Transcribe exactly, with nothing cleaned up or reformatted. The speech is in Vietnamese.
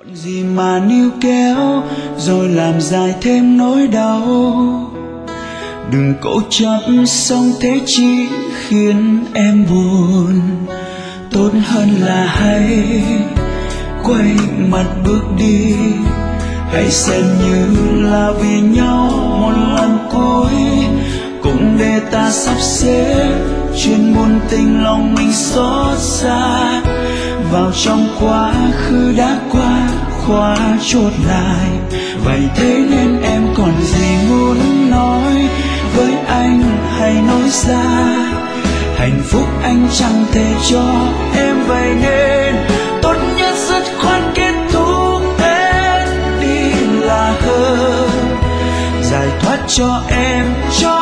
gì mà níu kéo rồi làm dài thêm nỗi đau. Đừng cố chấp sống thế chỉ khiến em buồn. Tốt hơn là hãy quay mặt bước đi. Hãy xem như là vì nhau một lần cuối, cũng để ta sắp xếp chuyện buồn tình lòng mình xót xa vào trong quá khứ đã qua, khóa chốt lại. Vậy thế nên em còn gì muốn nói với anh hay nói ra? Hạnh phúc anh chẳng thể cho em, vậy nên tốt nhất dứt khoát kết thúc hết đi là hơn. Giải thoát cho em cho